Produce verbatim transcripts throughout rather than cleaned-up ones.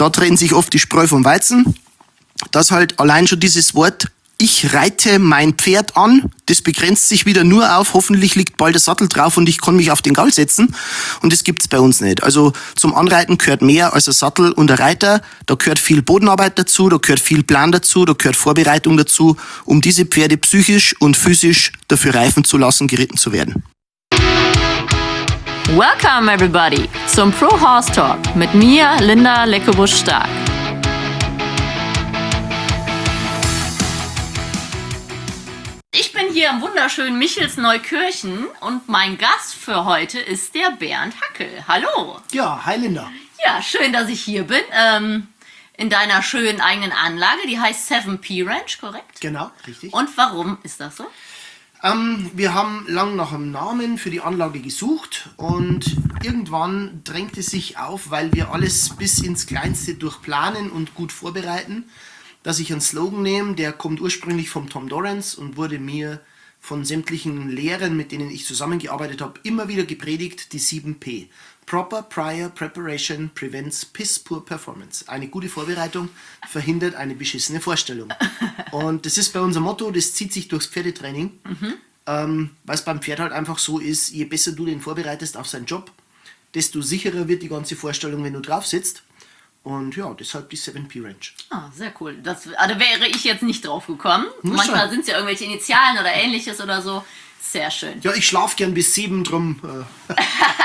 da trennen sich oft die Spreu vom Weizen, dass halt allein schon dieses Wort, ich reite mein Pferd an, das begrenzt sich wieder nur auf, hoffentlich liegt bald der Sattel drauf und ich kann mich auf den Gaul setzen. Und das gibt's bei uns nicht. Also zum Anreiten gehört mehr als ein Sattel und ein Reiter. Da gehört viel Bodenarbeit dazu, da gehört viel Plan dazu, da gehört Vorbereitung dazu, um diese Pferde psychisch und physisch dafür reifen zu lassen, geritten zu werden. Welcome everybody zum Pro Horse Talk mit mir, Linda Leckebusch-Stark. Ich bin hier im wunderschönen Michels-Neukirchen und mein Gast für heute ist der Bernd Hackel. Hallo. Ja, hi Linda. Ja, schön, dass ich hier bin. Ähm, in deiner schönen eigenen Anlage, die heißt seven P Ranch, korrekt? Genau, richtig. Und warum ist das so? Ähm, wir haben lang nach einem Namen für die Anlage gesucht und irgendwann drängte sich auf, weil wir alles bis ins Kleinste durchplanen und gut vorbereiten, dass ich einen Slogan nehme, der kommt ursprünglich vom Tom Dorrance und wurde mir von sämtlichen Lehrern, mit denen ich zusammengearbeitet habe, immer wieder gepredigt, die sieben P. Proper Prior Preparation Prevents Piss Poor Performance. Eine gute Vorbereitung verhindert eine beschissene Vorstellung. Und das ist bei unserem Motto, das zieht sich durchs Pferdetraining, mhm. ähm, weil es beim Pferd halt einfach so ist, je besser du den vorbereitest auf seinen Job, desto sicherer wird die ganze Vorstellung, wenn du drauf sitzt. Und ja, deshalb die seven P Ranch. Ah, sehr cool. Das, also wäre ich jetzt nicht drauf gekommen. Na, Manchmal sind es ja irgendwelche Initialen oder ähnliches oder so. Sehr schön. Ja, ich schlafe gern bis sieben, drum. Äh.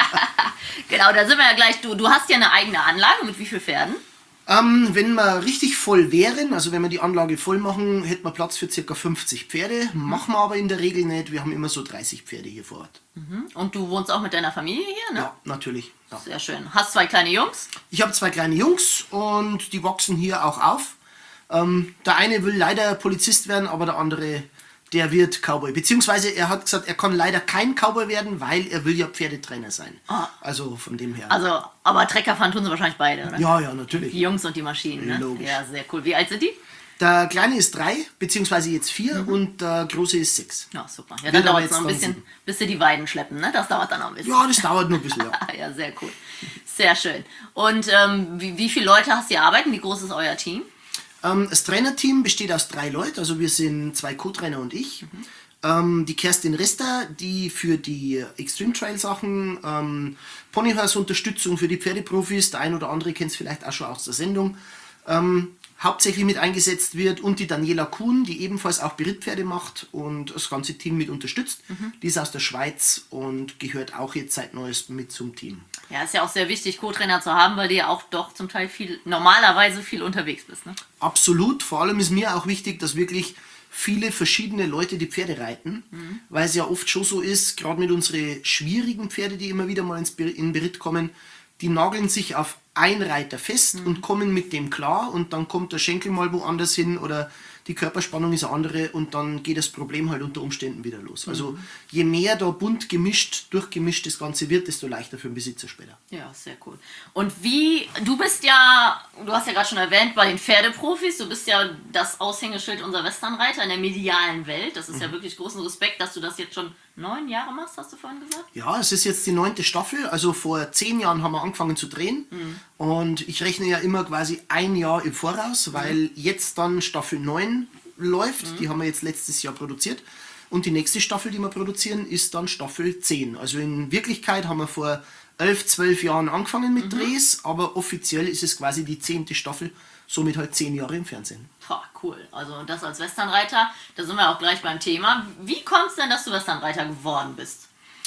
Genau, da sind wir ja gleich. Du, du hast ja eine eigene Anlage. Mit wie vielen Pferden? Ähm, wenn wir richtig voll wären, also wenn wir die Anlage voll machen, hätten wir Platz für ca. fünfzig Pferde. Mhm. Machen wir aber in der Regel nicht. Wir haben immer so dreißig Pferde hier vor Ort. Mhm. Und du wohnst auch mit deiner Familie hier, ne? Ja, natürlich. Ja. Sehr schön. Hast zwei kleine Jungs? Ich habe zwei kleine Jungs und die wachsen hier auch auf. Ähm, der eine will leider Polizist werden, aber der andere, der wird Cowboy. Beziehungsweise er hat gesagt, er kann leider kein Cowboy werden, weil er will ja Pferdetrainer sein. Ah. Also von dem her. Also, aber Trecker fahren tun sie wahrscheinlich beide, oder? Ja, ja, natürlich. Die Jungs und die Maschinen, ne? Logisch. Ja, sehr cool. Wie alt sind die? Der Kleine ist drei, beziehungsweise jetzt vier, Mhm. und der Große ist sechs. Ja, super. Ja, dann Wird aber dauert es noch ein jetzt bisschen, dann bis sie die Weiden schleppen, ne? Das dauert dann noch ein bisschen. Ja, das dauert noch ein bisschen, ja. Ja, sehr cool. Sehr schön. Und ähm, wie, wie viele Leute hast du hier arbeiten? Wie groß ist euer Team? Ähm, das Trainerteam besteht aus drei Leuten, also wir sind zwei Co-Trainer und ich. Mhm. Ähm, die Kerstin Rester, die für die Extreme Trail Sachen, ähm, Ponyhouse Unterstützung für die Pferdeprofis, der ein oder andere kennt es vielleicht auch schon aus der Sendung, ähm, hauptsächlich mit eingesetzt wird, und die Daniela Kuhn, die ebenfalls auch Berittpferde macht und das ganze Team mit unterstützt. Mhm. Die ist aus der Schweiz und gehört auch jetzt seit Neuestem mit zum Team. Ja, ist ja auch sehr wichtig, Co-Trainer zu haben, weil du ja auch doch zum Teil viel, normalerweise viel unterwegs bist, ne? Absolut, vor allem ist mir auch wichtig, dass wirklich viele verschiedene Leute die Pferde reiten, mhm. weil es ja oft schon so ist, gerade mit unseren schwierigen Pferde, die immer wieder mal ins Ber- in Beritt kommen, die nageln sich auf ein Reiter fest mhm. und kommen mit dem klar, und dann kommt der Schenkel mal woanders hin oder die Körperspannung ist eine andere und dann geht das Problem halt unter Umständen wieder los. Mhm. Also je mehr da bunt gemischt, durchgemischt das Ganze wird, desto leichter für den Besitzer später. Ja, sehr cool. Und wie, du bist ja, du hast ja gerade schon erwähnt, bei den Pferdeprofis, du bist ja das Aushängeschild unserer Westernreiter in der medialen Welt. Das ist mhm. ja wirklich großen Respekt, dass du das jetzt schon neun Jahre machst, hast du vorhin gesagt? Ja, es ist jetzt die neunte Staffel, also vor zehn Jahren haben wir angefangen zu drehen, mhm. und ich rechne ja immer quasi ein Jahr im Voraus, weil mhm. jetzt dann Staffel neun läuft, mhm. die haben wir jetzt letztes Jahr produziert, und die nächste Staffel, die wir produzieren, ist dann Staffel zehn. Also in Wirklichkeit haben wir vor elf, zwölf Jahren angefangen mit mhm. Drehs, aber offiziell ist es quasi die zehnte Staffel, somit halt zehn Jahre im Fernsehen. Boah, cool. Also das als Westernreiter, da sind wir auch gleich beim Thema. Wie kommt es denn, dass du Westernreiter geworden bist?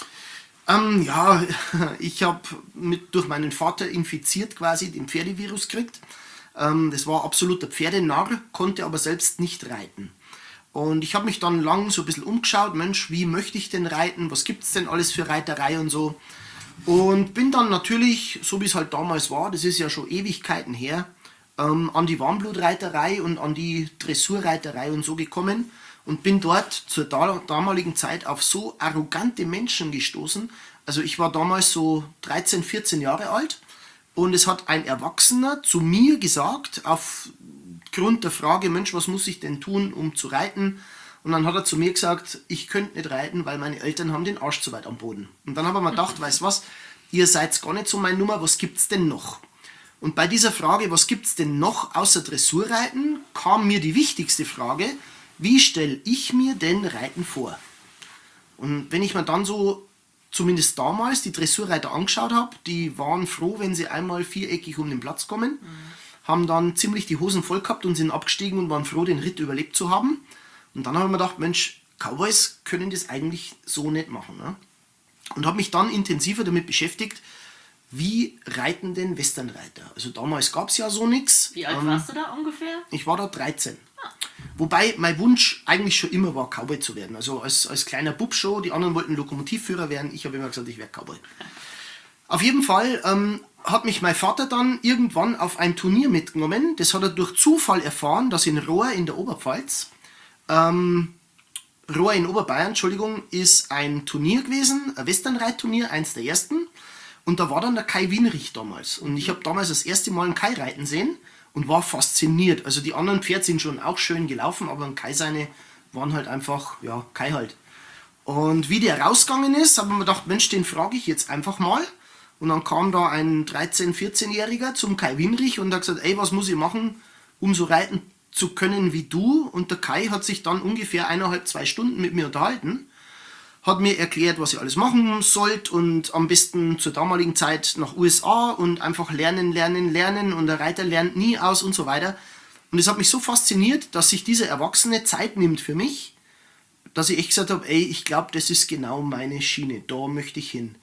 Ähm, ja, ich habe mit durch meinen Vater infiziert quasi den Pferdevirus gekriegt. Ähm, das war absoluter Pferdenarr, konnte aber selbst nicht reiten. Und ich habe mich dann lang so ein bisschen umgeschaut, Mensch, wie möchte ich denn reiten, was gibt es denn alles für Reiterei und so. Und bin dann natürlich, so wie es halt damals war, das ist ja schon Ewigkeiten her, ähm, an die Warmblutreiterei und an die Dressurreiterei und so gekommen und bin dort zur da damaligen Zeit auf so arrogante Menschen gestoßen. Also ich war damals so dreizehn, vierzehn Jahre alt, und es hat ein Erwachsener zu mir gesagt, aufgrund der Frage, Mensch, was muss ich denn tun, um zu reiten? Und dann hat er zu mir gesagt, ich könnte nicht reiten, weil meine Eltern haben den Arsch zu weit am Boden. Und dann habe ich mir gedacht, weißt du was, ihr seid gar nicht so meine Nummer, was gibt's denn noch? Und bei dieser Frage, was gibt es denn noch außer Dressurreiten, kam mir die wichtigste Frage, wie stelle ich mir denn Reiten vor? Und wenn ich mir dann so, zumindest damals, die Dressurreiter angeschaut habe, die waren froh, wenn sie einmal viereckig um den Platz kommen, mhm. haben dann ziemlich die Hosen voll gehabt und sind abgestiegen und waren froh, den Ritt überlebt zu haben. Und dann habe ich mir gedacht, Mensch, Cowboys können das eigentlich so nicht machen. Ne? Und habe mich dann intensiver damit beschäftigt, wie reiten denn Westernreiter? Also damals gab es ja so nichts. Wie alt ähm, warst du da ungefähr? Ich war da dreizehn. Ah. Wobei mein Wunsch eigentlich schon immer war, Cowboy zu werden. Also als, als kleiner Bub schon, die anderen wollten Lokomotivführer werden, ich habe immer gesagt, ich werde Cowboy. Auf jeden Fall ähm, hat mich mein Vater dann irgendwann auf ein Turnier mitgenommen. Das hat er durch Zufall erfahren, dass in Rohr in der Oberpfalz, ähm, Rohr in Oberbayern, Entschuldigung, ist ein Turnier gewesen, ein Westernreitturnier, eins der ersten. Und da war dann der Kai Wienrich damals. Und ich habe damals das erste Mal einen Kai reiten sehen und war fasziniert. Also die anderen Pferde sind schon auch schön gelaufen, aber ein Kai seine waren halt einfach, ja, Kai halt. Und wie der rausgegangen ist, habe ich mir gedacht, Mensch, den frage ich jetzt einfach mal. Und dann kam da ein dreizehn-, vierzehnjähriger zum Kai Wienrich und hat gesagt, ey, was muss ich machen, um so reiten zu können wie du? Und der Kai hat sich dann ungefähr eineinhalb, zwei Stunden mit mir unterhalten. Hat mir erklärt, was ich alles machen sollte und am besten zur damaligen Zeit nach U S A und einfach lernen, lernen, lernen und der Reiter lernt nie aus und so weiter. Und es hat mich so fasziniert, dass sich dieser Erwachsene Zeit nimmt für mich, dass ich echt gesagt habe, ey, ich glaube, das ist genau meine Schiene, da möchte ich hin.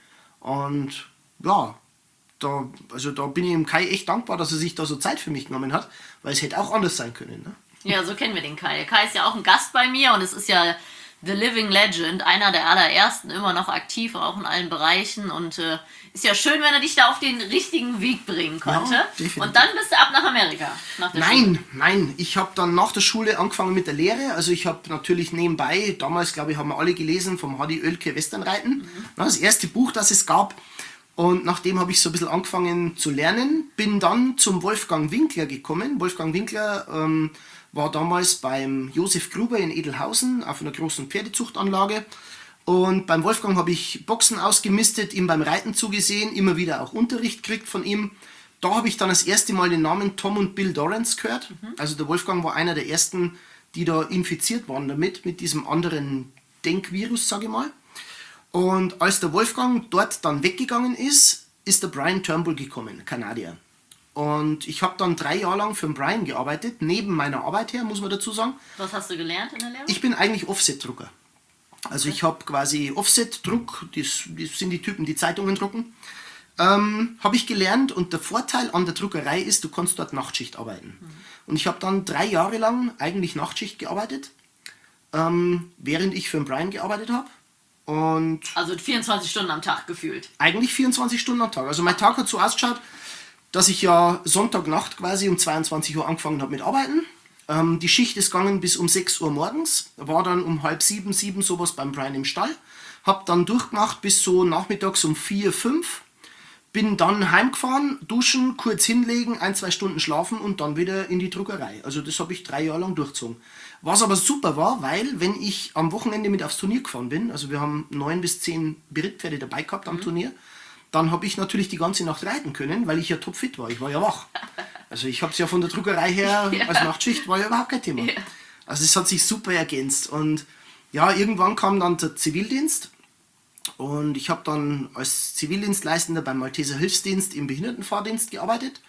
Und ja, da, also da bin ich dem Kai echt dankbar, dass er sich da so Zeit für mich genommen hat, weil es hätte auch anders sein können. Ne? Ja, so kennen wir den Kai. Der Kai ist ja auch ein Gast bei mir und es ist ja The Living Legend, einer der allerersten, immer noch aktiv, auch in allen Bereichen und äh, ist ja schön, wenn er dich da auf den richtigen Weg bringen konnte. Ja, und dann bist du ab nach Amerika. Nach der nein, Schule. nein, ich habe dann nach der Schule angefangen mit der Lehre, also ich habe natürlich nebenbei, damals glaube ich, haben wir alle gelesen, vom Hardy Oelke Westernreiten, mhm. das erste Buch, das es gab. Und nachdem habe ich so ein bisschen angefangen zu lernen, bin dann zum Wolfgang Winkler gekommen. Wolfgang Winkler ähm, war damals beim Josef Gruber in Edelhausen auf einer großen Pferdezuchtanlage. Und beim Wolfgang habe ich Boxen ausgemistet, ihm beim Reiten zugesehen, immer wieder auch Unterricht gekriegt von ihm. Da habe ich dann das erste Mal den Namen Tom und Bill Dorrance gehört. Mhm. Also der Wolfgang war einer der ersten, die da infiziert waren damit, mit diesem anderen Denkvirus, sage ich mal. Und als der Wolfgang dort dann weggegangen ist, ist der Brian Turnbull gekommen, Kanadier. Und ich habe dann drei Jahre lang für den Brian gearbeitet, neben meiner Arbeit her, muss man dazu sagen. Was hast du gelernt in der Lehre? Ich bin eigentlich Offset-Drucker. Also okay. Ich habe quasi Offset-Druck, das, das sind die Typen, die Zeitungen drucken, ähm, habe ich gelernt. Und der Vorteil an der Druckerei ist, du kannst dort Nachtschicht arbeiten. Mhm. Und ich habe dann drei Jahre lang eigentlich Nachtschicht gearbeitet, ähm, während ich für den Brian gearbeitet habe. Und also vierundzwanzig Stunden am Tag gefühlt? Eigentlich vierundzwanzig Stunden am Tag. Also mein Tag hat so ausgeschaut, dass ich ja Sonntagnacht quasi um zweiundzwanzig Uhr angefangen habe mit Arbeiten. Ähm, die Schicht ist gegangen bis um sechs Uhr morgens. War dann um halb sieben, sieben sowas beim Brian im Stall. Hab dann durchgemacht bis so nachmittags um vier, fünf. Bin dann heimgefahren, duschen, kurz hinlegen, ein, zwei Stunden schlafen und dann wieder in die Druckerei. Also das habe ich drei Jahre lang durchgezogen. Was aber super war, weil wenn ich am Wochenende mit aufs Turnier gefahren bin, also wir haben neun bis zehn Berittpferde dabei gehabt am mhm. Turnier, dann habe ich natürlich die ganze Nacht reiten können, weil ich ja topfit war. Ich war ja wach. Also ich habe es ja von der Druckerei her ja. als Nachtschicht, war ja überhaupt kein Thema. Ja. Also es hat sich super ergänzt. Und ja, irgendwann kam dann der Zivildienst. Und ich habe dann als Zivildienstleistender beim Malteser Hilfsdienst im Behindertenfahrdienst gearbeitet.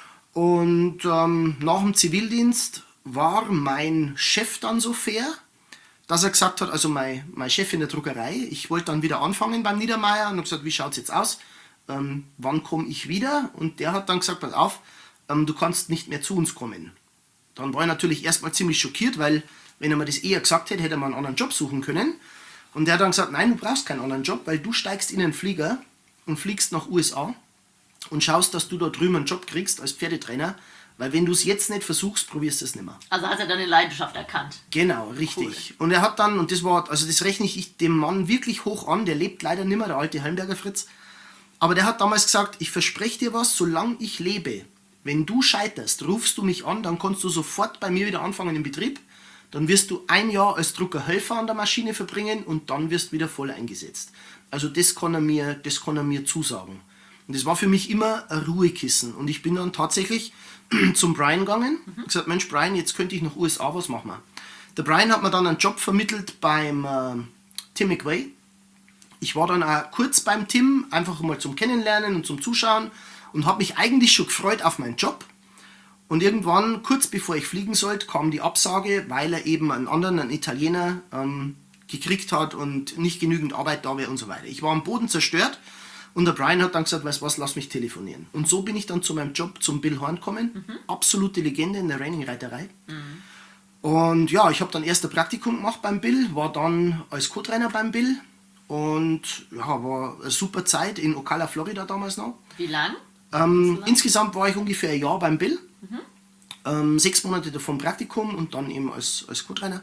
Und ähm, nach dem Zivildienst war mein Chef dann so fair, dass er gesagt hat, also mein, mein Chef in der Druckerei, ich wollte dann wieder anfangen beim Niedermeyer und habe gesagt, wie schaut es jetzt aus? Ähm, wann komme ich wieder? Und der hat dann gesagt, pass auf, ähm, du kannst nicht mehr zu uns kommen. Dann war ich natürlich erstmal ziemlich schockiert, weil wenn er mir das eher gesagt hätte, hätte er mal einen anderen Job suchen können. Und der hat dann gesagt, nein, du brauchst keinen anderen Job, weil du steigst in einen Flieger und fliegst nach U S A und schaust, dass du da drüben einen Job kriegst als Pferdetrainer, weil wenn du es jetzt nicht versuchst, probierst du es nicht mehr. Also hat er deine Leidenschaft erkannt. Genau, richtig. Cool. Und er hat dann, und das war, also das rechne ich dem Mann wirklich hoch an, der lebt leider nicht mehr, der alte Heimberger Fritz, aber der hat damals gesagt, ich verspreche dir was, solange ich lebe, wenn du scheiterst, rufst du mich an, dann kannst du sofort bei mir wieder anfangen im Betrieb. Dann wirst du ein Jahr als Druckerhelfer an der Maschine verbringen und dann wirst du wieder voll eingesetzt. Also das kann er mir, das kann er mir zusagen. Und das war für mich immer ein Ruhekissen. Und ich bin dann tatsächlich zum Brian gegangen und gesagt, Mensch Brian, jetzt könnte ich nach U S A, was machen wir? Der Brian hat mir dann einen Job vermittelt beim äh, Tim McVeigh. Ich war dann auch kurz beim Tim, einfach mal zum Kennenlernen und zum Zuschauen und habe mich eigentlich schon gefreut auf meinen Job. Und irgendwann, kurz bevor ich fliegen sollte, kam die Absage, weil er eben einen anderen, einen Italiener, ähm, gekriegt hat und nicht genügend Arbeit da wäre und so weiter. Ich war am Boden zerstört und der Brian hat dann gesagt, weißt du was, lass mich telefonieren. Und so bin ich dann zu meinem Job zum Bill Horn gekommen, mhm. absolute Legende in der Reining-Reiterei. Mhm. Und ja, ich habe dann erst ein Praktikum gemacht beim Bill, war dann als Co-Trainer beim Bill und ja, war eine super Zeit in Ocala, Florida damals noch. Wie lang? Ähm, insgesamt war ich ungefähr ein Jahr beim Bill, mhm. ähm, sechs Monate davon Praktikum und dann eben als, als Co-Trainer.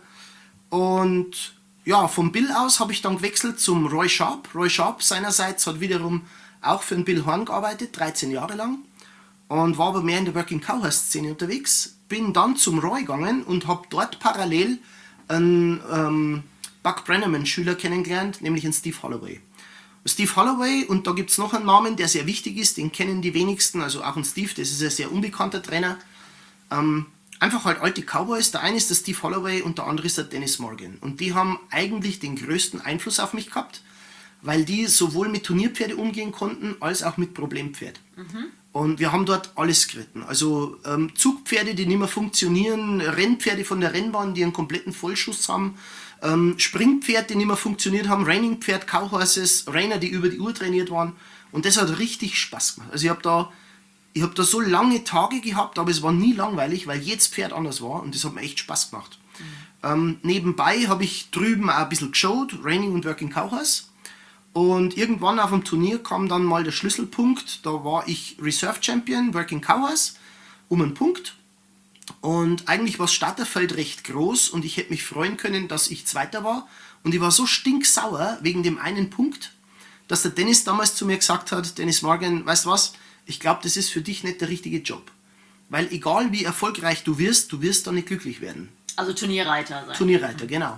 Und ja, vom Bill aus habe ich dann gewechselt zum Roy Sharp. Roy Sharp seinerseits hat wiederum auch für den Bill Horn gearbeitet, dreizehn Jahre lang. Und war aber mehr in der Working Cowhorse Szene unterwegs. Bin dann zum Roy gegangen und habe dort parallel einen ähm, Buck Brenneman Schüler kennengelernt, nämlich einen Steve Holloway. Steve Holloway, und da gibt es noch einen Namen, der sehr wichtig ist, den kennen die wenigsten, also auch ein Steve, das ist ein sehr unbekannter Trainer. Ähm, einfach halt alte Cowboys, der eine ist der Steve Holloway und der andere ist der Dennis Morgan. Und die haben eigentlich den größten Einfluss auf mich gehabt, weil die sowohl mit Turnierpferde umgehen konnten, als auch mit Problempferd. Mhm. Und wir haben dort alles geritten. Also ähm, Zugpferde, die nicht mehr funktionieren, Rennpferde von der Rennbahn, die einen kompletten Vollschuss haben, ähm, Springpferde, die nicht mehr funktioniert haben, Reining-Pferd, Cowhorses, Rainer, die über die Uhr trainiert waren. Und das hat richtig Spaß gemacht. Also ich habe da, ich hab da so lange Tage gehabt, aber es war nie langweilig, weil jedes Pferd anders war und das hat mir echt Spaß gemacht. Mhm. Ähm, nebenbei habe ich drüben auch ein bisschen geschaut, Reining und Working Cowhorse. Und irgendwann auf dem Turnier kam dann mal der Schlüsselpunkt, da war ich Reserve Champion, Working Cowhorse, um einen Punkt. Und eigentlich war das Starterfeld recht groß und ich hätte mich freuen können, dass ich Zweiter war. Und ich war so stinksauer wegen dem einen Punkt, dass der Dennis damals zu mir gesagt hat, Dennis Morgan, weißt du was, ich glaube, das ist für dich nicht der richtige Job. Weil egal wie erfolgreich du wirst, du wirst da nicht glücklich werden. Also Turnierreiter sein. Turnierreiter, genau.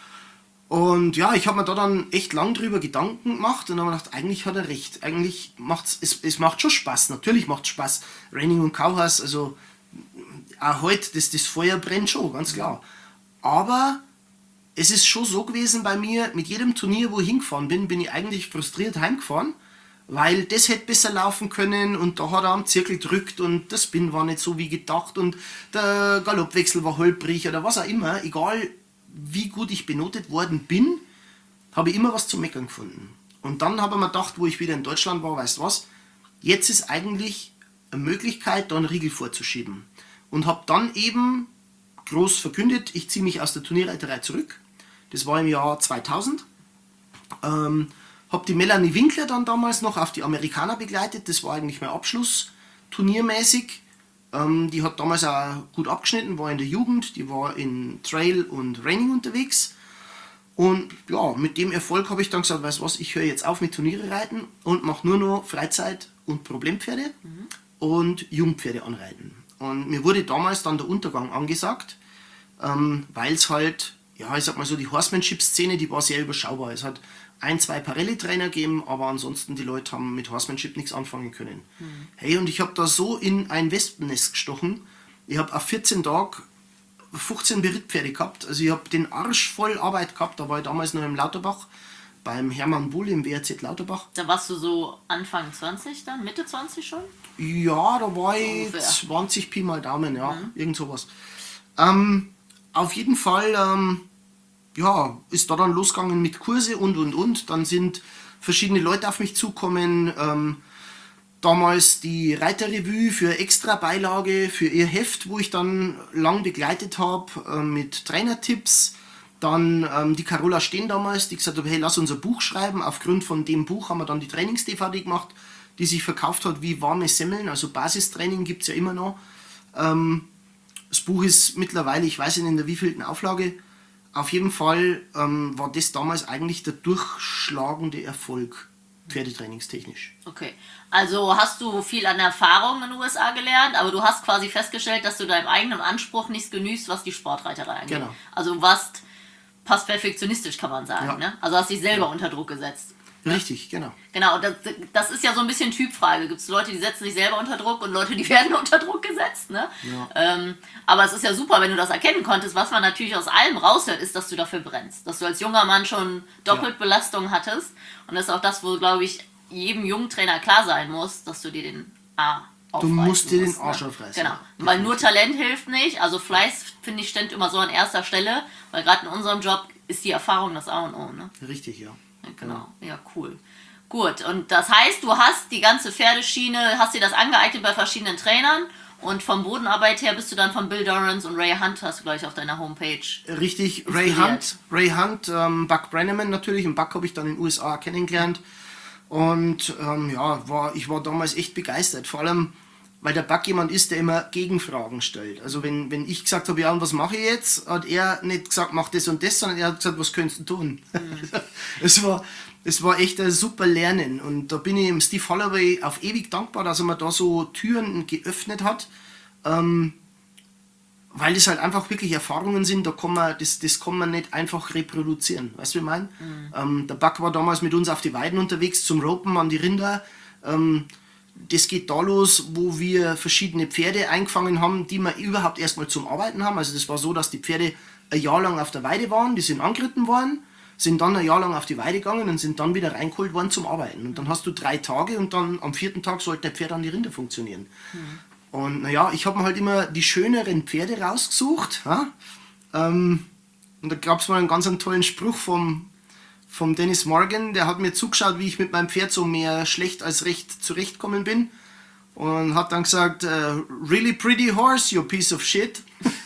Und ja, ich habe mir da dann echt lang drüber Gedanken gemacht und habe mir gedacht, eigentlich hat er recht. Eigentlich macht es, es macht schon Spaß. Natürlich macht es Spaß. Reining und Cowhorse, also auch heute, das, das Feuer brennt schon, ganz klar. Aber es ist schon so gewesen bei mir, mit jedem Turnier, wo ich hingefahren bin, bin ich eigentlich frustriert heimgefahren, weil das hätte besser laufen können und da hat er am Zirkel gedrückt und der Spin war nicht so wie gedacht und der Galoppwechsel war holprig oder was auch immer, egal wie gut ich benotet worden bin, habe ich immer was zu meckern gefunden. Und dann habe ich mir gedacht, wo ich wieder in Deutschland war, weißt du was, jetzt ist eigentlich eine Möglichkeit, da einen Riegel vorzuschieben. Und habe dann eben groß verkündet, ich ziehe mich aus der Turnierreiterei zurück. Das war im Jahr zweitausend. Ähm, habe die Melanie Winkler dann damals noch auf die Amerikaner begleitet, das war eigentlich mein Abschluss, turniermäßig. Ähm, die hat damals auch gut abgeschnitten, war in der Jugend, die war in Trail und Reining unterwegs. Und ja, mit dem Erfolg habe ich dann gesagt, weißt du was, ich höre jetzt auf mit Turniere reiten und mache nur noch Freizeit- und Problempferde mhm. und Jungpferde anreiten. Und mir wurde damals dann der Untergang angesagt, ähm, weil es halt, ja, ich sag mal so, die Horsemanship-Szene, die war sehr überschaubar. Es hat ein, zwei Parelli-Trainer gegeben, aber ansonsten die Leute haben mit Horsemanship nichts anfangen können. Mhm. Hey, und ich habe da so in ein Wespennest gestochen. Ich habe auf vierzehn Tage fünfzehn Berittpferde gehabt. Also ich habe den Arsch voll Arbeit gehabt. Da war ich damals noch im Lauterbach, beim Hermann Bull im W R Z Lauterbach. Da warst du so Anfang zwanzig dann, Mitte zwanzig schon? Ja, da war ich ungefähr zwanzig Pi mal Daumen, ja, mhm. irgend sowas. Ähm, auf jeden Fall, ähm, ja, ist da dann losgegangen mit Kurse und und und. Dann sind verschiedene Leute auf mich zukommen. Ähm, damals die Reiterrevue für extra Beilage für ihr Heft, wo ich dann lang begleitet habe äh, mit Trainertipps. Dann ähm, die Carola Steen damals, die gesagt hat, hey, lass uns ein Buch schreiben. Aufgrund von dem Buch haben wir dann die Trainings-D V D gemacht, die sich verkauft hat wie warme Semmeln. Also Basistraining gibt es ja immer noch. Ähm, das Buch ist mittlerweile, ich weiß nicht in der wievielten Auflage. Auf jeden Fall ähm, war das damals eigentlich der durchschlagende Erfolg, pferdetrainingstechnisch. Okay, also hast du viel an Erfahrung in den U S A gelernt, aber du hast quasi festgestellt, dass du deinem eigenen Anspruch nichts genügst, was die Sportreiterei angeht. Genau. Also du warst fast perfektionistisch, kann man sagen. Ja. Ne? Also hast dich selber ja. unter Druck gesetzt. Richtig, genau. Genau, das, das ist ja so ein bisschen Typfrage. Gibt es Leute, die setzen sich selber unter Druck und Leute, die werden unter Druck gesetzt. Ne? Ja. Ähm, aber es ist ja super, wenn du das erkennen konntest. Was man natürlich aus allem raushört, ist, dass du dafür brennst. Dass du als junger Mann schon Doppelbelastung ja. hattest. Und das ist auch das, wo, glaube ich, jedem jungen Trainer klar sein muss, dass du dir den A aufreißen Du musst dir musst, den Arsch ne? aufreißen. Genau, weil nur Talent hilft nicht. Also Fleiß, finde ich, steht immer so an erster Stelle. Weil gerade in unserem Job ist die Erfahrung das A und O. Ne? Richtig, ja. Ja, genau, ja, cool. Gut, und das heißt, du hast die ganze Pferdeschiene, hast dir das angeeignet bei verschiedenen Trainern und vom Bodenarbeit her bist du dann von Bill Dorrance und Ray Hunt, hast du gleich auf deiner Homepage. Richtig, Ray Hunt, Ray Hunt, ähm, Buck Brenneman natürlich, und Buck habe ich dann in den U S A kennengelernt und ähm, ja, war, ich war damals echt begeistert, vor allem, weil der Buck jemand ist, der immer Gegenfragen stellt. Also wenn, wenn ich gesagt habe, ja, und was mache ich jetzt, hat er nicht gesagt, mach das und das, sondern er hat gesagt, was könntest du tun? Mhm. es war Es war echt ein super Lernen und da bin ich dem Steve Holloway auf ewig dankbar, dass er mir da so Türen geöffnet hat, ähm, weil das halt einfach wirklich Erfahrungen sind, da kann man, das, das kann man nicht einfach reproduzieren, weißt du, wie ich meine? Mhm. Ähm, der Buck war damals mit uns auf die Weiden unterwegs zum Ropen an die Rinder, ähm, das geht da los, wo wir verschiedene Pferde eingefangen haben, die wir überhaupt erstmal zum Arbeiten haben, also das war so, dass die Pferde ein Jahr lang auf der Weide waren, die sind angeritten worden, sind dann ein Jahr lang auf die Weide gegangen und sind dann wieder reingeholt worden zum Arbeiten. Und dann hast du drei Tage und dann am vierten Tag sollte der Pferd an die Rinder funktionieren. Mhm. Und naja, ich habe mir halt immer die schöneren Pferde rausgesucht. Ja? Ähm, und da gab es mal einen ganz einen tollen Spruch vom, vom Dennis Morgan, der hat mir zugeschaut, wie ich mit meinem Pferd so mehr schlecht als recht zurechtkommen bin. Und hat dann gesagt, uh, really pretty horse, you piece of shit.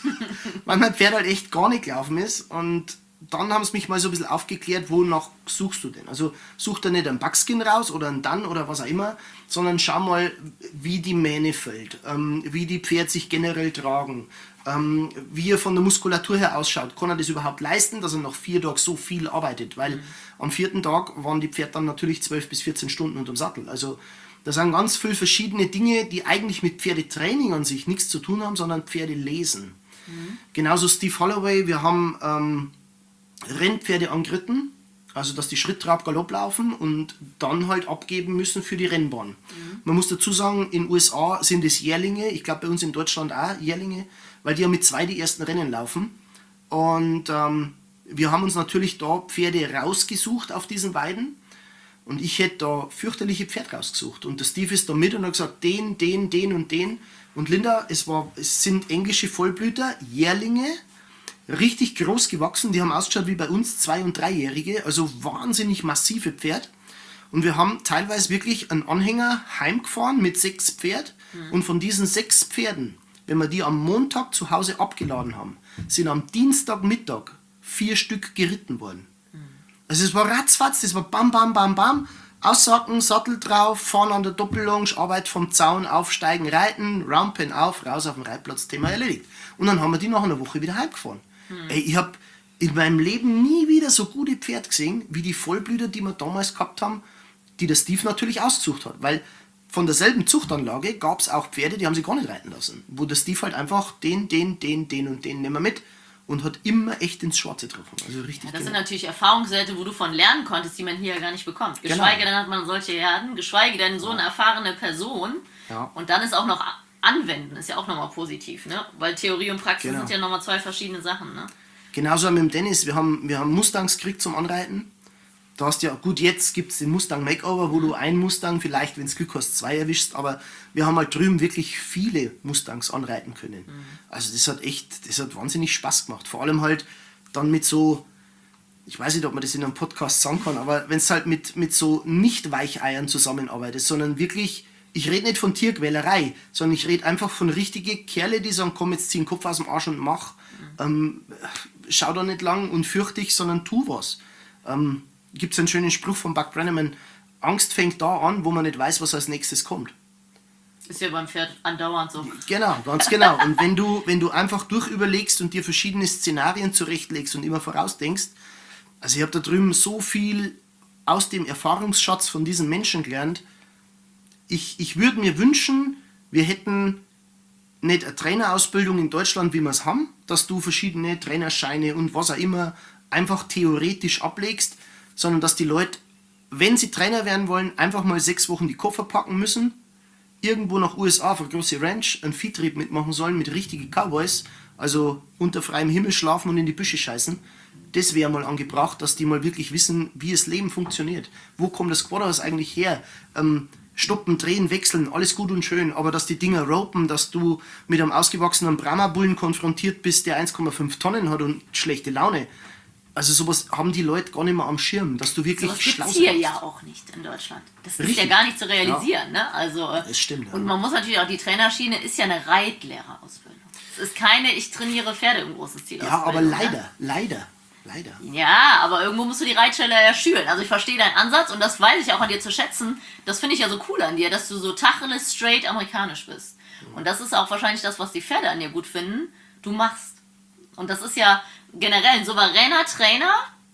Weil mein Pferd halt echt gar nicht gelaufen ist. Und dann haben sie mich mal so ein bisschen aufgeklärt, wonach suchst du denn? Also such da nicht einen Buckskin raus oder einen Dann oder was auch immer, sondern schau mal, wie die Mähne fällt, ähm, wie die Pferde sich generell tragen, ähm, wie er von der Muskulatur her ausschaut. Kann er das überhaupt leisten, dass er nach vier Tagen so viel arbeitet? Weil mhm. am vierten Tag waren die Pferde dann natürlich zwölf bis vierzehn Stunden unterm Sattel. Also da sind ganz viele verschiedene Dinge, die eigentlich mit Pferdetraining an sich nichts zu tun haben, sondern Pferde lesen. Mhm. Genauso Steve Holloway, wir haben Ähm, Rennpferde angeritten, also dass die Schritt, Trab, Galopp laufen und dann halt abgeben müssen für die Rennbahn. Mhm. Man muss dazu sagen, in den U S A sind es Jährlinge, ich glaube bei uns in Deutschland auch Jährlinge, weil die ja mit zwei die ersten Rennen laufen. Und ähm, wir haben uns natürlich da Pferde rausgesucht auf diesen Weiden und ich hätte da fürchterliche Pferde rausgesucht. Und der Steve ist da mit und hat gesagt, den, den, den und den. Und Linda, es, war, es sind englische Vollblüter, Jährlinge, richtig groß gewachsen, die haben ausgeschaut wie bei uns Zwei- und Dreijährige, also wahnsinnig massive Pferd. Und wir haben teilweise wirklich einen Anhänger heimgefahren mit sechs Pferd mhm. und von diesen sechs Pferden, wenn wir die am Montag zu Hause abgeladen haben, sind am Dienstagmittag vier Stück geritten worden. Mhm. Also es war ratzfatz, das war bam, bam, bam, bam, aussacken, Sattel drauf, fahren an der Doppellonge, Arbeit vom Zaun, aufsteigen, reiten, Rampen auf, raus auf den Reitplatz, Thema erledigt. Und dann haben wir die nach einer Woche wieder heimgefahren. Hm. Ey, ich habe in meinem Leben nie wieder so gute Pferde gesehen, wie die Vollblüter, die wir damals gehabt haben, die der Steve natürlich ausgesucht hat. Weil von derselben Zuchtanlage gab es auch Pferde, die haben sich gar nicht reiten lassen. Wo der Steve halt einfach den, den, den, den und den nehmen wir mit und hat immer echt ins Schwarze getroffen. Also richtig. Ja, das genau. sind natürlich Erfahrungswerte, wo du von lernen konntest, die man hier ja gar nicht bekommt. Geschweige genau. denn hat man solche Herden, geschweige denn so eine erfahrene Person. Ja. Und dann ist auch noch Anwenden, ist ja auch nochmal positiv, ne? Weil Theorie und Praxis genau. sind ja nochmal zwei verschiedene Sachen. Ne? Genauso mit dem Dennis, wir haben, wir haben Mustangs gekriegt zum Anreiten. Da hast ja, gut, jetzt gibt es den Mustang Makeover, wo du einen Mustang, vielleicht, wenn es Glück hast, zwei erwischst, aber wir haben halt drüben wirklich viele Mustangs anreiten können. Mhm. Also das hat echt, das hat wahnsinnig Spaß gemacht. Vor allem halt dann mit so, ich weiß nicht, ob man das in einem Podcast sagen kann, aber wenn es halt mit, mit so Nicht-Weicheiern zusammenarbeitet, sondern wirklich, ich rede nicht von Tierquälerei, sondern ich rede einfach von richtigen Kerle, die sagen, komm, jetzt zieh den Kopf aus dem Arsch und mach. Mhm. Ähm, schau da nicht lang und fürchte dich, sondern tu was. Ähm, Gibt es einen schönen Spruch von Buck Brenneman, Angst fängt da an, wo man nicht weiß, was als nächstes kommt. Ist ja beim Pferd andauernd so. Genau, ganz genau. Und wenn du, wenn du einfach durchüberlegst und dir verschiedene Szenarien zurechtlegst und immer vorausdenkst, also ich habe da drüben so viel aus dem Erfahrungsschatz von diesen Menschen gelernt, ich, ich würde mir wünschen, wir hätten nicht eine Trainerausbildung in Deutschland, wie wir es haben, dass du verschiedene Trainerscheine und was auch immer einfach theoretisch ablegst, sondern dass die Leute wenn sie Trainer werden wollen, einfach mal sechs Wochen die Koffer packen müssen, irgendwo nach U S A auf eine große Ranch einen Viehtrieb mitmachen sollen mit richtigen Cowboys, also unter freiem Himmel schlafen und in die Büsche scheißen. Das wäre mal angebracht, dass die mal wirklich wissen, wie das Leben funktioniert. Wo kommt das Quadhaus eigentlich her? Ähm, stoppen, drehen, wechseln, alles gut und schön, aber dass die Dinger ropen, dass du mit einem ausgewachsenen Brahma-Bullen konfrontiert bist, der eins Komma fünf Tonnen hat und schlechte Laune. Also sowas haben die Leute gar nicht mehr am Schirm, dass du wirklich Sowas schlau gibt es hier sein ja musst. auch nicht in Deutschland. Das ist Richtig. ja gar nicht zu realisieren. Ne? Also, äh, Das stimmt, ja. Und man muss natürlich auch, die Trainerschiene ist ja eine Reitlehrerausbildung. Es ist keine, ich trainiere Pferde im großen Stil. Ja, aber Ausbildung, leider, Ne? leider, leider. Ja, aber irgendwo musst du die Reitstelle ja schüren. Also ich verstehe deinen Ansatz und das weiß ich auch an dir zu schätzen. Das finde ich ja so cool an dir, dass du so tacheles, straight amerikanisch bist. Und das ist auch wahrscheinlich das, was die Pferde an dir gut finden. Du machst. Und das ist ja generell ein souveräner Trainer,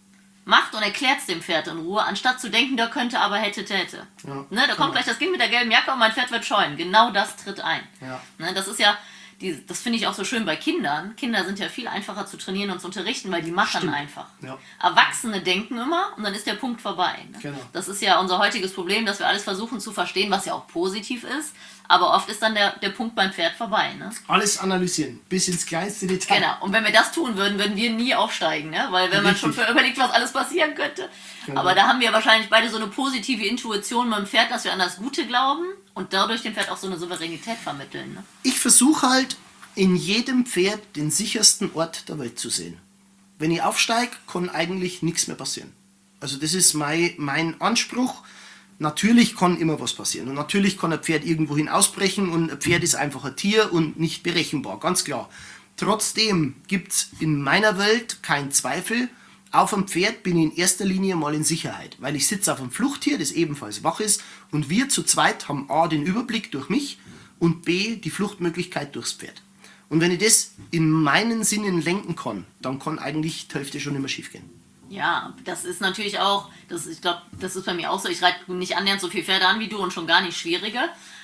macht und erklärt es dem Pferd in Ruhe, anstatt zu denken, da könnte, aber hätte, täte. Ja, Ne, da kommt genau. gleich das Kind mit der gelben Jacke und mein Pferd wird scheuen. Genau das tritt ein. Ja. Ne, das ist ja, die, das finde ich auch so schön bei Kindern. Kinder sind ja viel einfacher zu trainieren und zu unterrichten, weil die machen Stimmt. einfach. Ja. Erwachsene denken immer und dann ist der Punkt vorbei. Ne? Genau. Das ist ja unser heutiges Problem, dass wir alles versuchen zu verstehen, was ja auch positiv ist. Aber oft ist dann der, der Punkt beim Pferd vorbei. Ne? Alles analysieren, bis ins kleinste Detail. Genau. Und wenn wir das tun würden, würden wir nie aufsteigen, ne? Weil wenn man schon Richtig. für überlegt, was alles passieren könnte. Genau. Aber da haben wir wahrscheinlich beide so eine positive Intuition mit dem Pferd, dass wir an das Gute glauben und dadurch dem Pferd auch so eine Souveränität vermitteln. Ne? Ich versuche halt, in jedem Pferd den sichersten Ort der Welt zu sehen. Wenn ich aufsteige, kann eigentlich nichts mehr passieren. Also das ist mein, mein Anspruch. Natürlich kann immer was passieren. Und natürlich kann ein Pferd irgendwohin ausbrechen und ein Pferd ist einfach ein Tier und nicht berechenbar, ganz klar. Trotzdem gibt es in meiner Welt keinen Zweifel, auf einem Pferd bin ich in erster Linie mal in Sicherheit, weil ich sitze auf einem Fluchttier, das ebenfalls wach ist und wir zu zweit haben A, den Überblick durch mich und B, die Fluchtmöglichkeit durchs Pferd. Und wenn ich das in meinen Sinnen lenken kann, dann kann eigentlich die Hälfte schon immer schief gehen. Ja, das ist natürlich auch, das, ich glaube, das ist bei mir auch so, ich reite nicht annähernd so viel Pferde an wie du und schon gar nicht schwierige,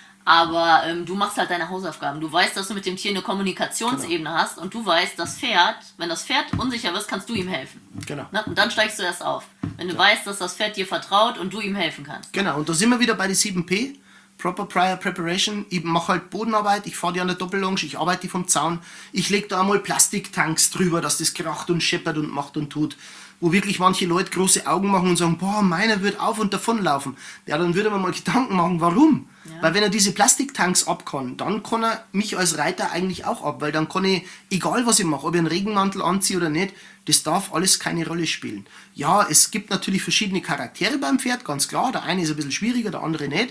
aber ähm, du machst halt deine Hausaufgaben. Du weißt, dass du mit dem Tier eine Kommunikationsebene hast und du weißt, das Pferd, wenn das Pferd unsicher wird, kannst du ihm helfen. Genau. Ne? Und dann steigst du erst auf. Wenn du weißt, dass das Pferd dir vertraut und du ihm helfen kannst. Genau, und da sind wir wieder bei den sieben P. Proper Prior Preparation. Ich mache halt Bodenarbeit, ich fahre die an der Doppellonge, ich arbeite die vom Zaun. Ich lege da einmal Plastiktanks drüber, dass das kracht und scheppert und macht und tut. Wo wirklich manche Leute große Augen machen und sagen, boah, meiner wird auf und davon laufen. Ja, dann würde man mal Gedanken machen, warum? Ja. Weil wenn er diese Plastiktanks ab kann, dann kann er mich als Reiter eigentlich auch ab, weil dann kann ich, egal was ich mache, ob ich einen Regenmantel anziehe oder nicht, das darf alles keine Rolle spielen. Ja, es gibt natürlich verschiedene Charaktere beim Pferd, ganz klar. Der eine ist ein bisschen schwieriger, der andere nicht.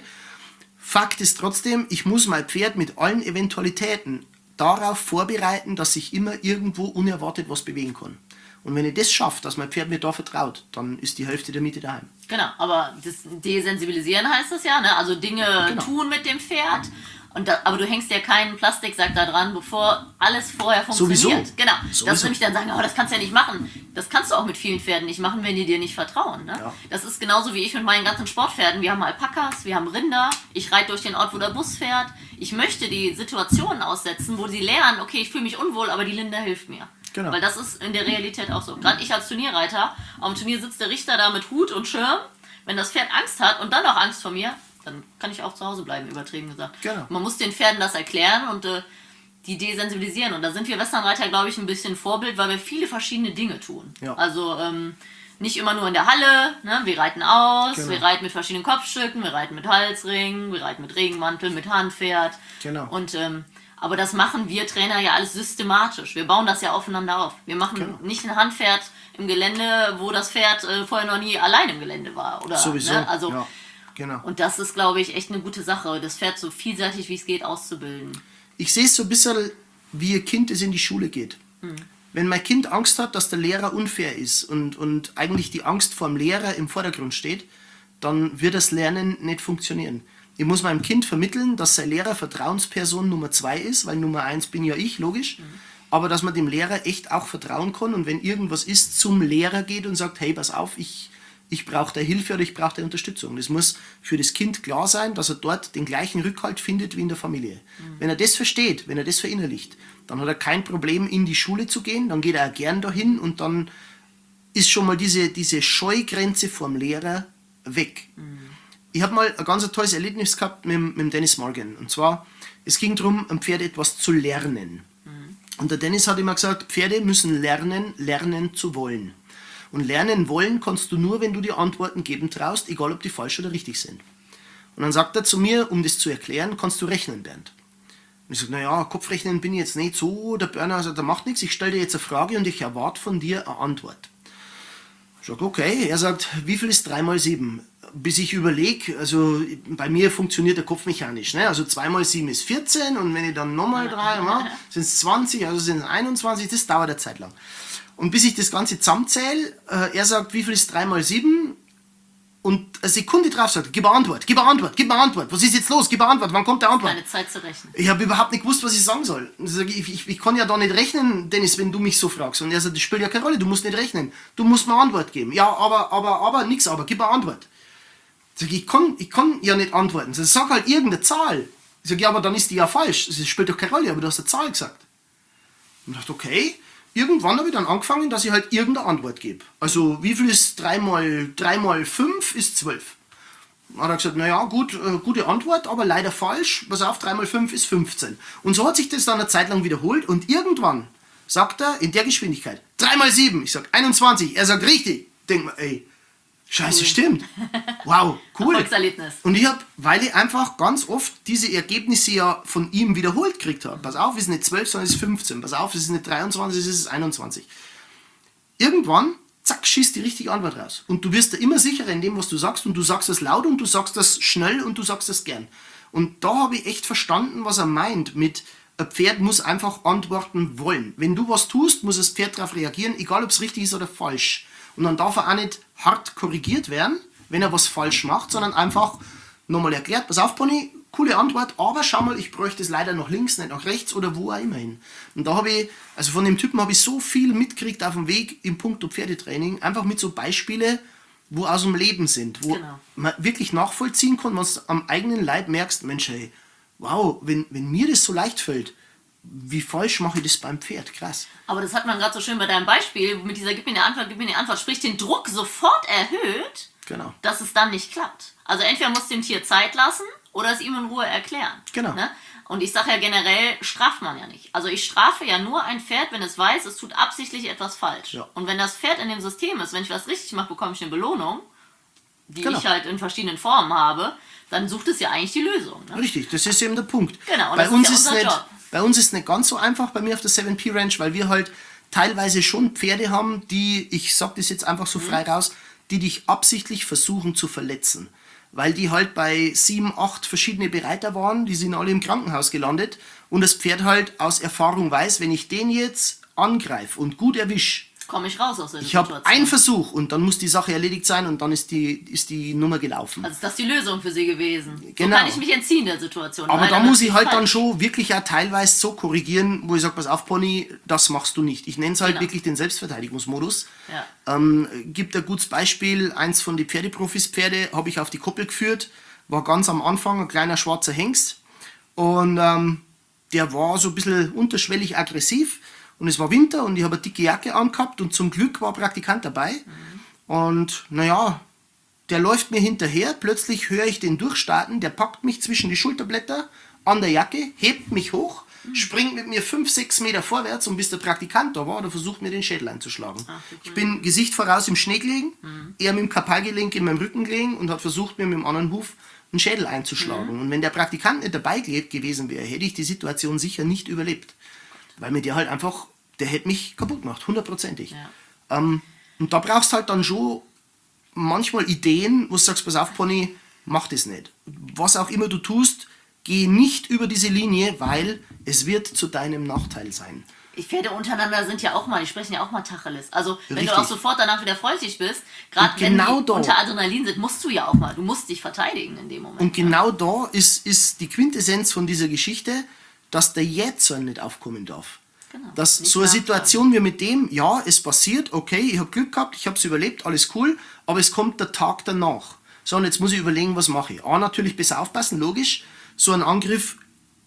Fakt ist trotzdem, ich muss mein Pferd mit allen Eventualitäten darauf vorbereiten, dass sich immer irgendwo unerwartet was bewegen kann. Und wenn ich das schaffe, dass mein Pferd mir da vertraut, dann ist die Hälfte der Miete daheim. Genau, aber das Desensibilisieren heißt das ja, ne? Also Dinge Genau. tun mit dem Pferd. Und da, aber du hängst ja keinen Plastiksack da dran, bevor alles vorher funktioniert. Sowieso. Genau. Sowieso. Das nämlich dann sagen, oh, das kannst du ja nicht machen. Das kannst du auch mit vielen Pferden nicht machen, wenn die dir nicht vertrauen. Ne? Ja. Das ist genauso wie ich mit meinen ganzen Sportpferden. Wir haben Alpakas, wir haben Rinder. Ich reite durch den Ort, wo der Bus fährt. Ich möchte die Situationen aussetzen, wo sie lernen, okay, ich fühle mich unwohl, aber die Linda hilft mir. Genau. Weil das ist in der Realität auch so. Gerade ich als Turnierreiter, am Turnier sitzt der Richter da mit Hut und Schirm. Wenn das Pferd Angst hat und dann auch Angst vor mir, dann kann ich auch zu Hause bleiben, übertrieben gesagt. Genau. Man muss den Pferden das erklären und äh, die desensibilisieren. Und da sind wir Westernreiter, glaube ich, ein bisschen Vorbild, weil wir viele verschiedene Dinge tun. Ja. Also ähm, nicht immer nur in der Halle, ne? Wir reiten aus, Genau. wir reiten mit verschiedenen Kopfstücken, wir reiten mit Halsringen, wir reiten mit Regenmantel, mit Handpferd. Genau. Und ähm, aber das machen wir Trainer ja alles systematisch. Wir bauen das ja aufeinander auf. Wir machen Genau. nicht ein Handpferd im Gelände, wo das Pferd äh, vorher noch nie allein im Gelände war. Oder, Sowieso. Ne? Also, ja, genau. und das ist, glaube ich, echt eine gute Sache, das Pferd so vielseitig wie es geht auszubilden. Ich sehe es so ein bisschen, wie ein Kind, das in die Schule geht. Mhm. Wenn mein Kind Angst hat, dass der Lehrer unfair ist und, und eigentlich die Angst vor dem Lehrer im Vordergrund steht, dann wird das Lernen nicht funktionieren. Ich muss meinem Kind vermitteln, dass sein Lehrer Vertrauensperson Nummer zwei ist, weil Nummer eins bin ja ich, logisch. Mhm. Aber dass man dem Lehrer echt auch vertrauen kann und wenn irgendwas ist, zum Lehrer geht und sagt, hey, pass auf, ich, ich brauche da Hilfe oder ich brauche da Unterstützung. Das muss für das Kind klar sein, dass er dort den gleichen Rückhalt findet wie in der Familie. Mhm. Wenn er das versteht, wenn er das verinnerlicht, dann hat er kein Problem, in die Schule zu gehen, dann geht er auch gern dahin und dann ist schon mal diese, diese Scheugrenze vorm Lehrer weg. Ich habe mal ein ganz tolles Erlebnis gehabt mit, mit dem Dennis Morgan. Und zwar, es ging darum, einem Pferd etwas zu lernen. Mhm. Und der Dennis hat immer gesagt, Pferde müssen lernen, lernen zu wollen. Und lernen wollen kannst du nur, wenn du dir Antworten geben traust, egal ob die falsch oder richtig sind. Und dann sagt er zu mir, um das zu erklären, kannst du rechnen, Bernd. Und ich sage, naja, Kopfrechnen bin ich jetzt nicht so, der Berner, also der macht nichts, ich stelle dir jetzt eine Frage und ich erwarte von dir eine Antwort. Ich sage, okay, er sagt, wie viel ist drei mal sieben? Bis ich überlege, also bei mir funktioniert der Kopf mechanisch, ne? Also zwei mal sieben ist vierzehn und wenn ich dann nochmal drei mache, sind es zwanzig, also sind es einundzwanzig, das dauert eine Zeit lang. Und bis ich das Ganze zusammenzähle, äh, er sagt, wie viel ist drei mal sieben? Und eine Sekunde drauf sagt, gib eine Antwort, gib eine Antwort, gib eine Antwort. Was ist jetzt los? Gib eine Antwort, wann kommt der Antwort? Keine Zeit zu rechnen. Ich habe überhaupt nicht gewusst, was ich sagen soll. Ich, sag, ich, ich, ich kann ja da nicht rechnen, Dennis, wenn du mich so fragst. Und er sagt, das spielt ja keine Rolle, du musst nicht rechnen. Du musst mir eine Antwort geben. Ja, aber, aber, aber, nix, aber, gib eine Antwort. Ich sage, ich kann, ich kann ja nicht antworten. Ich sag halt irgendeine Zahl. Ich sage, ja, aber dann ist die ja falsch. Das spielt doch keine Rolle, aber du hast eine Zahl gesagt. Und ich dachte, okay. Irgendwann habe ich dann angefangen, dass ich halt irgendeine Antwort gebe. Also, wie viel ist drei mal fünf ist zwölf. Dann hat er gesagt, naja, gut, äh, gute Antwort, aber leider falsch. Pass auf, drei mal fünf ist fünfzehn. Und so hat sich das dann eine Zeit lang wiederholt und irgendwann sagt er in der Geschwindigkeit, drei mal sieben, ich sag einundzwanzig, er sagt richtig. Denk mal, ey, scheiße, cool. Stimmt. Wow, cool. Erfolgserlebnis. Und ich habe, weil ich einfach ganz oft diese Ergebnisse ja von ihm wiederholt gekriegt habe. Pass auf, es ist nicht zwölf, sondern es ist fünfzehn. Pass auf, es ist nicht dreiundzwanzig, es ist einundzwanzig. Irgendwann, zack, schießt die richtige Antwort raus. Und du wirst da immer sicherer in dem, was du sagst. Und du sagst das laut und du sagst das schnell und du sagst das gern. Und da habe ich echt verstanden, was er meint mit, ein Pferd muss einfach antworten wollen. Wenn du was tust, muss das Pferd darauf reagieren, egal ob es richtig ist oder falsch. Und dann darf er auch nicht hart korrigiert werden, wenn er was falsch macht, sondern einfach nochmal erklärt, pass auf, Pony, coole Antwort, aber schau mal, ich bräuchte es leider nach links, nicht nach rechts oder wo auch immer hin. Und da habe ich, also von dem Typen habe ich so viel mitgekriegt auf dem Weg im Punkto Pferdetraining, einfach mit so Beispiele, wo aus dem Leben sind, wo genau. man wirklich nachvollziehen kann, wenn du am eigenen Leib merkst, Mensch, hey, wow, wenn, wenn mir das so leicht fällt, wie falsch mache ich das beim Pferd? Krass. Aber das hat man gerade so schön bei deinem Beispiel, mit dieser gib mir eine Antwort, gib mir eine Antwort, sprich den Druck sofort erhöht, genau. dass es dann nicht klappt. Also entweder musst du dem Tier Zeit lassen oder es ihm in Ruhe erklären. Genau. Ne? Und ich sage ja generell, straft man ja nicht. Also ich strafe ja nur ein Pferd, wenn es weiß, es tut absichtlich etwas falsch. Ja. Und wenn das Pferd in dem System ist, wenn ich was richtig mache, bekomme ich eine Belohnung, die genau. ich halt in verschiedenen Formen habe, dann sucht es ja eigentlich die Lösung. Ne? Richtig, das ist eben der Punkt. Genau, und bei das uns ist ja unser nicht, Job. Bei uns ist es nicht ganz so einfach, bei mir auf der seven P Ranch, weil wir halt teilweise schon Pferde haben, die, ich sag das jetzt einfach so frei raus, die dich absichtlich versuchen zu verletzen. Weil die halt bei sieben, acht verschiedene Bereiter waren, die sind alle im Krankenhaus gelandet und das Pferd halt aus Erfahrung weiß, wenn ich den jetzt angreife und gut erwische, komme ich raus aus der ich Situation. habe einen Versuch und dann muss die Sache erledigt sein und dann ist die, ist die Nummer gelaufen. Also ist das die Lösung für sie gewesen. Genau. So kann ich mich entziehen der Situation. Aber Leider da muss wird ich halt falsch. dann schon wirklich auch teilweise so korrigieren, wo ich sage, pass auf, Pony, das machst du nicht. Ich nenne es halt Genau. wirklich den Selbstverteidigungsmodus. Ja. Ähm, gibt ein gutes Beispiel, eins von den Pferdeprofis Pferde habe ich auf die Koppel geführt, war ganz am Anfang ein kleiner schwarzer Hengst und ähm, der war so ein bisschen unterschwellig aggressiv und es war Winter und ich habe eine dicke Jacke angehabt und zum Glück war ein Praktikant dabei mhm. und naja, der läuft mir hinterher, plötzlich höre ich den durchstarten, der packt mich zwischen die Schulterblätter an der Jacke, hebt mich hoch, mhm. springt mit mir fünf, sechs Meter vorwärts und bis der Praktikant da war, der versucht mir den Schädel einzuschlagen. Ach, ich bin Gesicht voraus im Schnee gelegen, mhm. er mit dem Kapalgelenk in meinem Rücken gelegen und hat versucht, mir mit dem anderen Huf einen Schädel einzuschlagen. Mhm. Und wenn der Praktikant nicht dabei gewesen wäre, hätte ich die Situation sicher nicht überlebt. Weil mir der halt einfach, der hätte mich kaputt gemacht, hundertprozentig. Ja. Ähm, und da brauchst halt dann schon manchmal Ideen, wo du sagst, pass auf, Pony, mach das nicht. Was auch immer du tust, geh nicht über diese Linie, weil es wird zu deinem Nachteil sein. Die Pferde untereinander sind ja auch mal, die sprechen ja auch mal Tacheles. Also wenn Richtig. du auch sofort danach wieder freundlich bist, gerade genau wenn die da. unter Adrenalin sind, musst du ja auch mal, du musst dich verteidigen in dem Moment. Und genau ja. da ist, ist die Quintessenz von dieser Geschichte, dass der Jähzorn nicht aufkommen darf. Genau. Dass nicht so eine Situation wie mit dem, ja, es passiert, okay, ich habe Glück gehabt, ich habe es überlebt, alles cool, aber es kommt der Tag danach. So, und jetzt muss ich überlegen, was mache ich. A, natürlich besser aufpassen, logisch, so ein Angriff im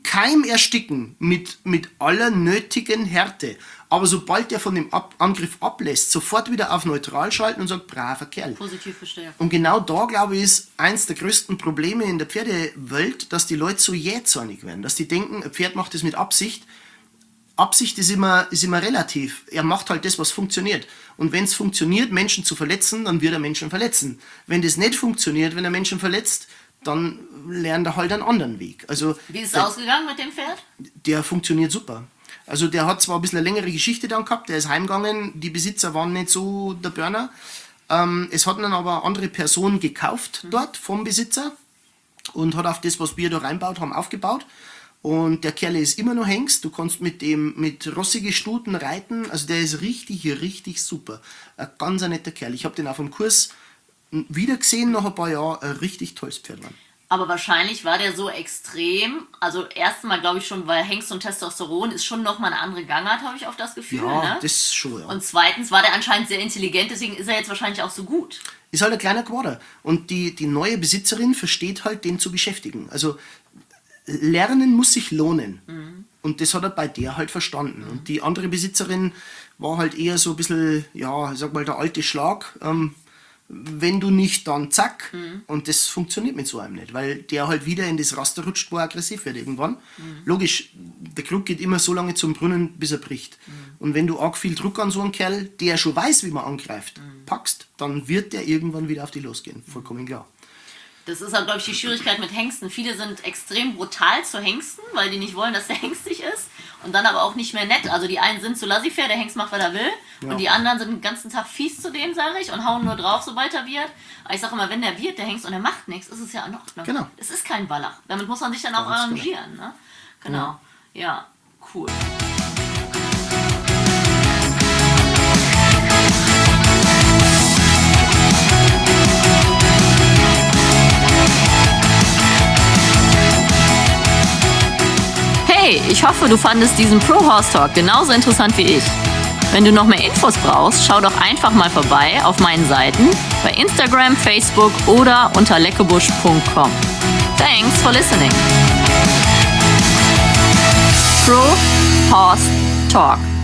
Keim ersticken mit, mit aller nötigen Härte. Aber sobald der von dem Ab- Angriff ablässt, sofort wieder auf neutral schalten und sagt, braver Kerl. Positiv bestärkt. Und genau da, glaube ich, ist eins der größten Probleme in der Pferdewelt, dass die Leute so jähzornig werden. Dass die denken, ein Pferd macht das mit Absicht. Absicht ist immer, ist immer relativ. Er macht halt das, was funktioniert. Und wenn es funktioniert, Menschen zu verletzen, dann wird er Menschen verletzen. Wenn das nicht funktioniert, wenn er Menschen verletzt, dann lernt er halt einen anderen Weg. Also, Wie ist es der, ausgegangen mit dem Pferd? der funktioniert super. Also der hat zwar ein bisschen eine längere Geschichte dann gehabt, der ist heimgegangen, die Besitzer waren nicht so der Burner. Ähm, es hat dann aber eine andere Person gekauft mhm. dort vom Besitzer und hat auf das, was wir da reinbaut haben, aufgebaut. Und der Kerl ist immer noch Hengst, du kannst mit dem mit rossige Stuten reiten, also der ist richtig, richtig super. Ein ganz ein netter Kerl. Ich habe den auf dem Kurs wieder gesehen nach ein paar Jahren, ein richtig tolles Pferd. Aber wahrscheinlich war der so extrem, also erstmal glaube ich schon, weil Hengst und Testosteron ist schon nochmal eine andere Gangart, habe ich auf das Gefühl. Ja, ne? das schon, ja. Und zweitens war der anscheinend sehr intelligent, deswegen ist er jetzt wahrscheinlich auch so gut. Ist halt ein kleiner Quader. Und die, die neue Besitzerin versteht halt, den zu beschäftigen. Also Lernen muss sich lohnen. Mhm. Und das hat er bei der halt verstanden. Mhm. Und die andere Besitzerin war halt eher so ein bisschen, ja, ich sag mal, der alte Schlag. Ähm, wenn du nicht, dann zack. Mhm. Und das funktioniert mit so einem nicht, weil der halt wieder in das Raster rutscht, wo er aggressiv wird irgendwann. Mhm. Logisch, der Krug geht immer so lange zum Brunnen, bis er bricht. Mhm. Und wenn du arg viel Druck an so einen Kerl, der schon weiß, wie man angreift, mhm. packst, dann wird der irgendwann wieder auf die losgehen. Vollkommen klar. Das ist auch, glaube ich, die Schwierigkeit mit Hengsten. Viele sind extrem brutal zu Hengsten, weil die nicht wollen, dass der hengstig ist. Und dann aber auch nicht mehr nett. Also die einen sind zu laissez-faire, der Hengst macht, was er will. Ja. Und die anderen sind den ganzen Tag fies zu dem, sage ich, und hauen nur drauf, sobald er wird. Aber ich sage immer, wenn der wird, der Hengst, und er macht nichts, ist es ja in Ordnung. Genau. Es ist kein Wallach. Damit muss man sich dann auch Ganz arrangieren. Ne? Genau. Ja. ja, cool. Hey, ich hoffe, du fandest diesen Pro Horse Talk genauso interessant wie ich. Wenn du noch mehr Infos brauchst, schau doch einfach mal vorbei auf meinen Seiten bei Instagram, Facebook oder unter leckebusch punkt com. Thanks for listening. Pro Horse Talk.